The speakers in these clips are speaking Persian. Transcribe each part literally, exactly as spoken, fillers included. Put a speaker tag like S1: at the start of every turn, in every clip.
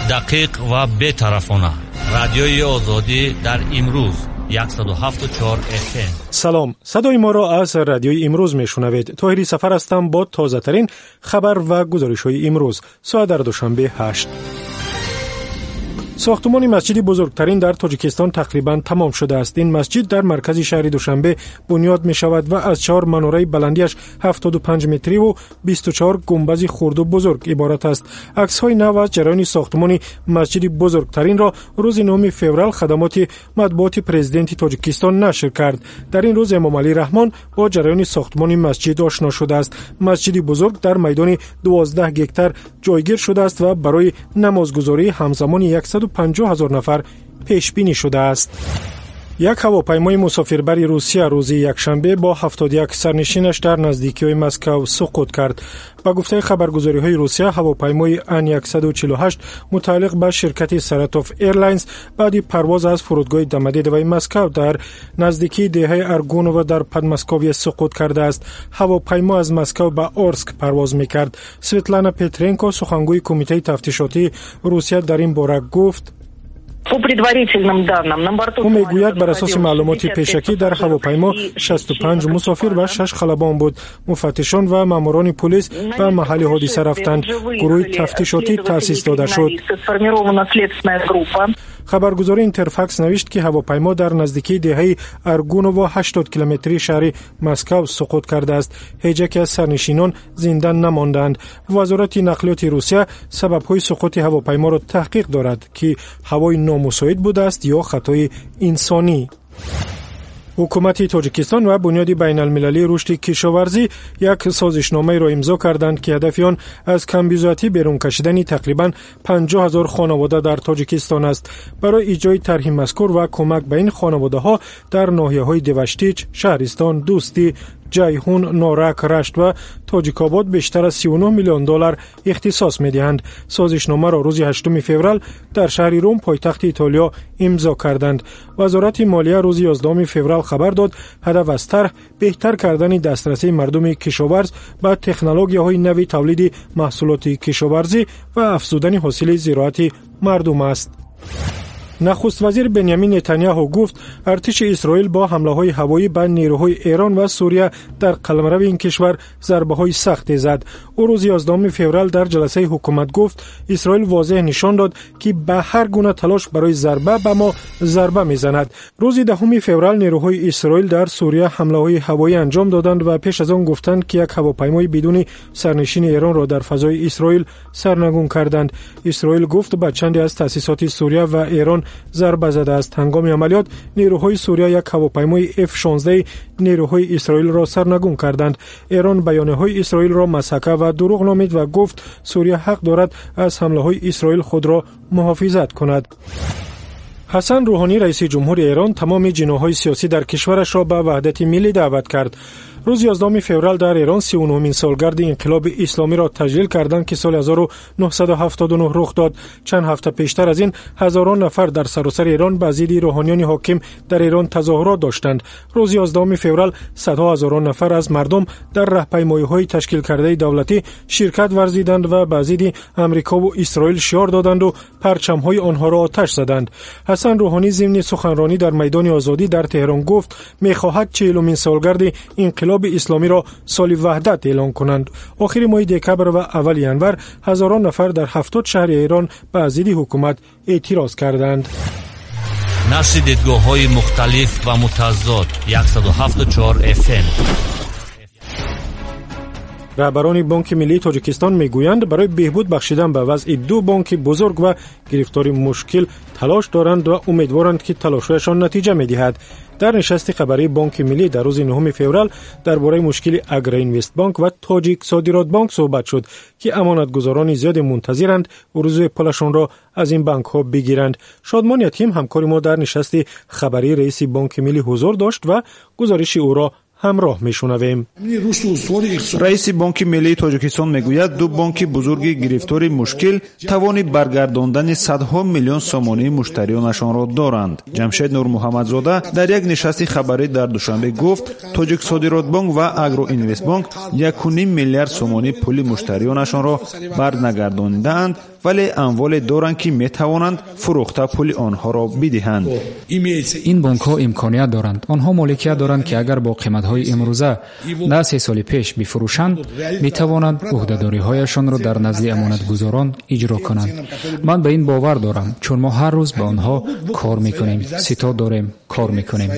S1: دقیق و بی‌طرفانه. رادیوی آزادی در امروز صد و هفت و چهار اف ام.
S2: سلام، صدای ما را از رادیوی امروز میشنوید. طاهری سفر هستم با تازه ترین خبر و گزارش های امروز. ساعت در دوشنبه هشت. ساختمان مسجد بزرگترین در تاجیکستان تقریباً تمام شده است. این مسجد در مرکز شهر دوشنبه بنیاد می شود و از چهار مناره بلندیش هفتاد و پنج متری و بیست و چهار گنبد خرد و بزرگ عبارت است. عکس‌های نو از جریان ساختمان مسجد بزرگترین را روز نهم فوریه خدمات مطبوعاتی پرزیدنت تاجیکستان نشر کرد. در این روز امام علی رحمان با جریان ساختمان مسجد آشنا شده است. مسجد بزرگ در میدان دوازده هکتار جایگیر شده است و برای نمازگزاری همزمان صد و پنجاه هزار نفر پیش بینی شده است. یک هواپیمای مسافربری روسیه روز یکشنبه با هفتاد و یک سرنشینش در نزدیکی مسکو سقوط کرد. با گفته خبرگزاری های روسیه، هواپیمای ان صد و چهل و هشت متعلق به شرکت ساراتوف ایرلاینز بعد پرواز از فرودگاه دمدیدوی مسکو در نزدیکی دهه ارگونوو در پدمسکویه سقوط کرده است. هواپیما از مسکو به اورسک پرواز می‌کرد. سویتلانا پترنکو، سخنگوی کمیته تفتیشاتی روسیه، در این باره گفت: او میگوید بر اساس معلومات پیشکی در هواپیما شصت و پنج مسافر و شش خلبان بود. مفتشان و ماموران پلیس به محل حادثه رفتند. گروه تفتیشاتی تأسیس داده شد. خبرگزاری اینترفاکس نوشت که هواپیما در نزدیکی دهه ارگونوو هشتاد کیلومتری شهر مسکو سقوط کرده است. هیچ یک از سرنشینان زنده نماندند. وزارت نقلیات روسیه سبب‌های سقوط هواپیما را تحقیق دارد که هوای نامساعد بوده است یا خطای انسانی. حکومت تاجیکستان و بنیاد بین المللی رشد کشاورزی یک سازشنامه را امضا کردند که هدف آن از کمبیزاتی بیرون کشیدن تقریباً پنجاه هزار خانواده در تاجیکستان است. برای اجرای طرح مذکور و کمک به این خانواده ها در ناحیه‌های دیوشتیچ، شهرستان، دوستی، جیهون، نارک، رشت و تاجیک‌آباد بیشتر از سی و نه میلیون دلار اختصاص می‌دهند. سازشنامه را روز هشتم فوریه در شهر روم، پایتخت ایتالیا، امضا کردند. وزارت مالیه روز یازدهم فوریه خبر داد هدف از طرح بهتر کردن دسترسی مردم کشاورز به تکنولوژی‌های نوی تولید محصولات کشاورزی و افزودن حاصل زراعتی مردم است. نخست وزیر بنیامین نتانیاهو گفت ارتش اسرائیل با حمله‌های هوایی به نیروهای ایران و سوریه در قلمرو این کشور ضربه‌های سختی زد. او روز یازدهم فوریه در جلسه حکومت گفت اسرائیل واضح نشان داد که به هر گونه تلاش برای ضربه به ما ضربه می‌زند. روز دهم فوریه نیروهای اسرائیل در سوریه حمله‌های هوایی انجام دادند و پیش از آن گفتند که یک هواپیمای بدون سرنشین ایران را در فضای اسرائیل سرنگون کردند. اسرائیل گفت به چندی از تأسیسات سوریه و ایران ضربه زده است. هنگام عملیات نیروهای سوریه یک هواپیمای اف شانزده نیروهای اسرائیل را سرنگون کردند. ایران بیانیه‌های اسرائیل را مسخره و دروغ نامید و گفت سوریه حق دارد از حمله‌های اسرائیل خود را محافظت کند. حسن روحانی رئیس جمهور ایران تمام جناح‌های سیاسی در کشورش را به وحدت ملی دعوت کرد. روز یازدهم فوریه در ایران سی و نهمین سالگرد انقلاب اسلامی را تجلیل کردند که سال هزار و نهصد و هفتاد و نه رخ داد. چند هفته پیشتر از این هزاران نفر در سراسر ایران به ضد روحانیان حاکم در ایران تظاهرات داشتند. روز یازدهم فوریه صدها هزاران نفر از مردم در راهپیمایی‌های تشکیل کرده دولتی شرکت ورزیدند و به ضد آمریکا و اسرائیل شعار دادند و پرچم‌های آنها را آتش زدند. حسن روحانی ضمن سخنرانی در میدان آزادی در تهران گفت می‌خواهد چهلمین سالگرد انقلاب اسلامی را سال وحدت اعلان کنند. آخر ماه دکبر و اول ینور هزاران نفر در هفتاد شهر ایران به ضد حکومت اعتراض کردند.
S1: نشر دیدگاه‌های مختلف و متضاد صد و هفت و چهار اف ام.
S2: رهبران بانک ملی تاجیکستان میگویند برای بهبود بخشیدن به وضع دو بانک بزرگ و گرفتاری مشکل تلاش دارند و امیدوارند که تلاششان نتیجه می‌دهد. در نشست خبری بانک ملی در روز نهم فوریه درباره مشکل اگرا اینوست بانک و تاجیک صادرات بانک صحبت شد که امانتگزاران زیاد منتظرند روز پولشان را از این بانک ها بگیرند. شادمان یتیم همکار ما در نشست خبری رئیس بانک ملی حضور داشت و گزارش او را همراه میشنویم.
S3: رئیس بانک ملی تاجیکستان میگوید دو بانک بزرگ گرفتار مشکل توان برگرداندن صدها میلیون سومانی مشتریانشان را دارند. جمشید نور محمدزاده در یک نشست خبری در دوشنبه گفت تاجیک صادرات بانک و اگرو اینوست بانک یک و نیم میلیارد سومانی پول مشتریانشان را برنگرداندند، ولی اموال دارند که میتوانند فروخته پول آنها را بدهند.
S4: این بانک ها امکانیت دارند، آنها مالکیت دارند که اگر با قیمت های امروزه ده سه سال پیش بفروشند میتوانند عهده‌داری هایشان را در نزد امانتگزاران اجرا کنند. من به این باور دارم چون ما هر روز به آنها کار میکنیم، ستاد داریم، کار میکنیم.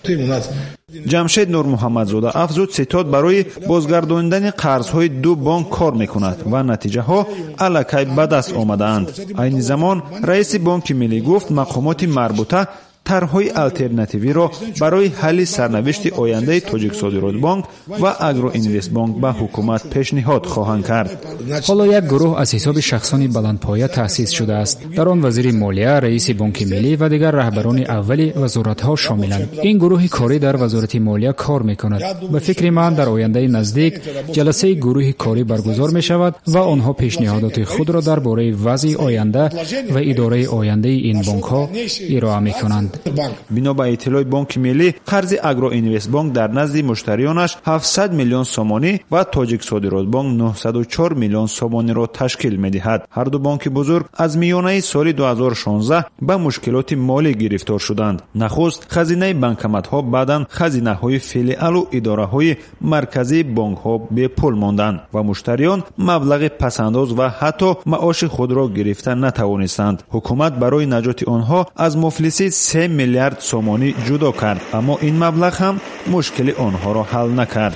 S3: جمشید نور محمدزاده افزود ستاد برای بازگرداندن قرضهای دو بانک کار میکند و نتیجه ها الکی به دست آمدند. این زمان رئیس بانک ملی گفت مقامات مربوطه طرح‌های آلترناتیوی را برای حل سرنوشت آینده تاجیک صادرات بانک و اگرو اینوست بانک به حکومت پیشنهاد خواهند کرد.
S4: حالا یک گروه از حساب شخصان بلندپایه تأسیس شده است. در آن وزیر مالیه، رئیس بانک ملی و دیگر رهبران اولی وزارت‌ها شاملند. این گروه کاری در وزارت مالیه کار می‌کند. به فکر من در آینده نزدیک جلسه گروه کاری برگزار می‌شود و آنها پیشنهادات خود را درباره وضع آینده و اداره آینده این بانک‌ها ارائه می‌کنند.
S3: بنا به اطلاع بانک ملی قرض اگرو اینوست بانک در نزد مشتریانش هفتصد میلیون سومانی و تاجیک صادرات بانک نهصد و چهار میلیون سومانی را تشکیل می‌دهد. هر دو بانک بزرگ از میانه سال دو هزار و شانزده به مشکلات مالی گرفتار شدند. نخست خزینه بانکمت‌ها، بعداً خزینه‌های فیلیال و اداره‌های مرکزی بانک‌ها به پول ماندند و مشتریان مبلغ پسنداز و حتی معاش خود را گرفتن نتوانستند. حکومت برای نجات آنها از مفلسی سه میلیارد سومانی جدا کرد، اما این مبلغ هم مشکل آنها را حل نکرد.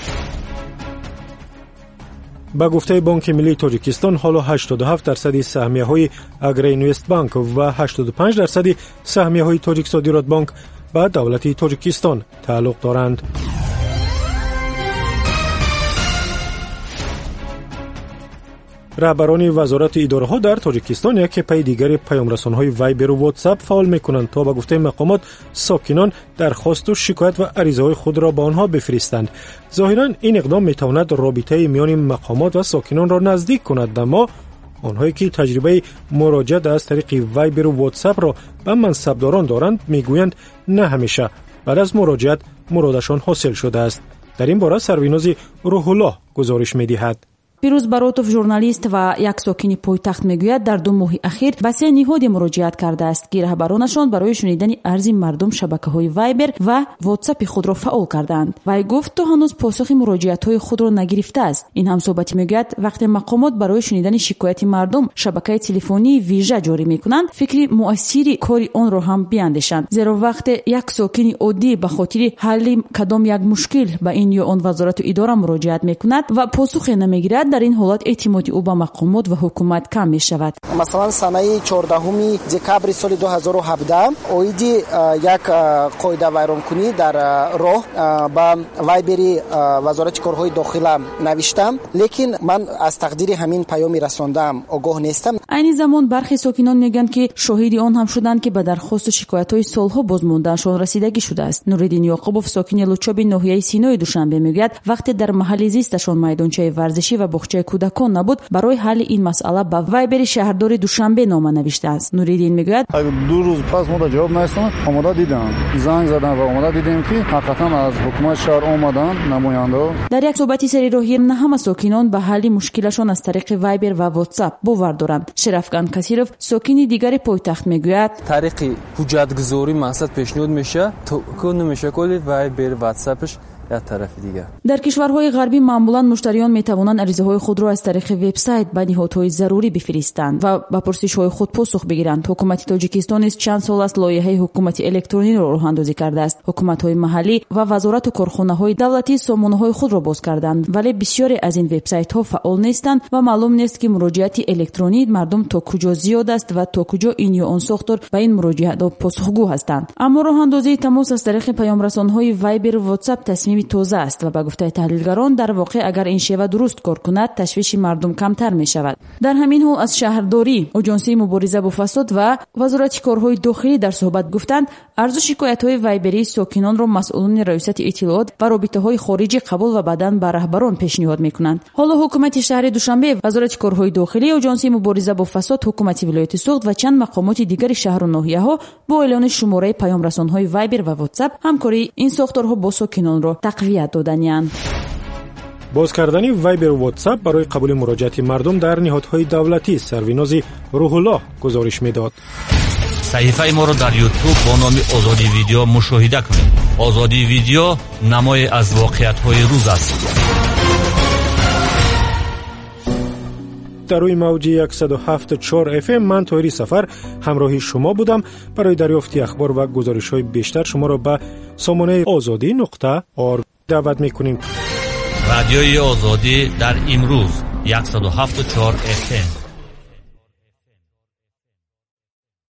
S2: با گفته بانک ملی تاجیکستان حالا هشتاد و هفت درصد سهمیه های اگرو اینوست بانک و هشتاد و پنج درصد سهمیه های تاجیک صادرات بانک به دولت تاجیکستان تعلق دارند. رهبران وزارت اداره ها در تاجیکستان یک پی دیگر پیام رسان های وایبر و واتساپ فعال میکنند تا به گفته مقامات ساکنان درخواست و شکایت و عریضه های خود را به آنها بفرستند. ظاهرا این اقدام میتواند رابطه میان مقامات و ساکنان را نزدیک کند، اما آنهایی که تجربه مراجعه از طریق وایبر و واتساپ را به منصبداران دارند میگویند نه همیشه بعد از مراجعت مرادشان حاصل شده است. در این باره سربیناز روح الله گزارش میدهد.
S5: پیروز баротов журналист ва як сокини пойтахт мегӯяд дар ду моҳи ахир ба се ниҳоде муроҷиат кардааст ки раҳбаронашон барои шунидани арзи мардум шабакаҳои вайбер ва вотсапи худро фаъол кардаанд. вай гуфт то ҳанӯз посухи муроҷиатҳои худро нагирифтааст. ин ҳамсоҳбатӣ мегӯяд вақте мақомот барои шунидани шикояти мардум шабакаи телефонии вижа ҷорӣ мекунанд, фикри муассири кори онро ҳам биандешанд. зеро вақте як сокини оддӣ ба хотири ҳалли кадом як мушкил ба ин ё он вазорату идора муроҷиат мекунад ва посухе намегирад, дар ин ҳолат эътимоди ӯ ба мақомот ва ҳукумат кам мешавад.
S6: масалан санаи чордаҳуми декабри соли ду ҳазору ҳабдаҳ оиди як қоида вайронкунӣ дар роҳ ба вайбери вазорати корҳои дохила навиштам, лекин ман аз тақдири ҳамин паёми расондаам огоҳ нестам.
S5: айни замон бархе сокинон мегӯянд ки шоҳиди он ҳам шуданд ки ба дархосту шикоятҳои солҳо бозмондаашон расидагӣ шудааст. нуриддин ёқубов сокини лучоби ноҳияи синои душанбе мегӯяд вақте дар маҳалли зисташон майдончаи варзишӣ ва бохчаи кӯдакон набуд, барои ҳалли ин масъала ба вайбери шаҳрдори душанбе нома навиштааст. нуриддин мегӯяд
S7: ду рӯз пас мо дар ҷавоб наистам, омода дидам, занг задан ва омода дидем ки ҳақиқатан аз ҳукумати шаҳр омадан намояндао.
S5: дар як суҳбати серироҳӣ на ҳама сокинон ба ҳалли мушкилашон аз тариқи вайбер ва вотсап бовар доранд. шерафкан касиров сокини дигари пойтахт мегӯяд
S8: тариқи ҳуҷҷатгузорӣ мақсад пешниҳод меша то кӯ мешаколи вайбер ватсапш як тарафи дигар.
S5: дар кишварҳои ғарбӣ маъмулан муштариён метавонанд аризаҳои худро аз тариқи вебсайт ба ниҳодҳои зарурӣ бифиристанд ва ба пурсишҳои худ посух бигиранд. ҳукумати тоҷикистон низ чанд сол аст лоиҳаи ҳукумати электрониро роҳандозӣ кардааст. ҳукуматҳои маҳаллӣ ва вазорату корхонаҳои давлатӣ сомонаҳои худро боз карданд, вале бисёре аз ин вебсайтҳо фаъол нестанд ва маълум нест ки муроҷиати электронии мардум то куҷо зиёд аст ва то куҷо ин ё он сохтор ба ин муроҷиатҳо посухгӯ ҳастанд. аммо роҳандозии тамос аз тариқи паёмрасонҳои вайбер ва вотсап тасмими تصمیمی تازه است و به گفته تحلیلگران در واقع اگر این شیوه درست کار کند تشویش مردم کمتر می شود. در همین حال از شهرداری، اژانسی مبارزه با فساد و وزارت کارهای داخلی در صحبت گفتند عرض شکایت‌های وایبری ساکنان را مسئولان ریاست اطلاعات و رابطه‌های خارجی قبول و بعداً به رهبران پیشنهاد می‌کنند. حالا حکومت شهر دوشنبه، وزارت کارهای داخلی، اژانسی مبارزه با فساد، حکومت ولایت سوخت و چند مقامات دیگر شهر و ناحیه‌ها با اعلان شماره پیام رسان‌های وایبر و واتساپ همکاری این ساختارها با ساکنان را تقویت دادند.
S2: باز کردن وایبر و واتساپ برای قبول مراجعات مردم در نهادهای دولتی، سروریناز روح الله گزارش می‌داد.
S1: صحیفه ما را در یوتیوب با نام آزادی ویدیو مشاهده کنید. آزادی ویدیو نمای از واقعیت‌های روز است.
S2: در روی موج صد و هفت و چهار اف ام من طاهری سفر همراهی شما بودم. برای دریافت اخبار و گزارش‌های بیشتر شما را به سامانه آزادی نقطه org دعوت می‌کنیم.
S1: رادیوی آزادی در امروز صد و هفت و چهار اف ام.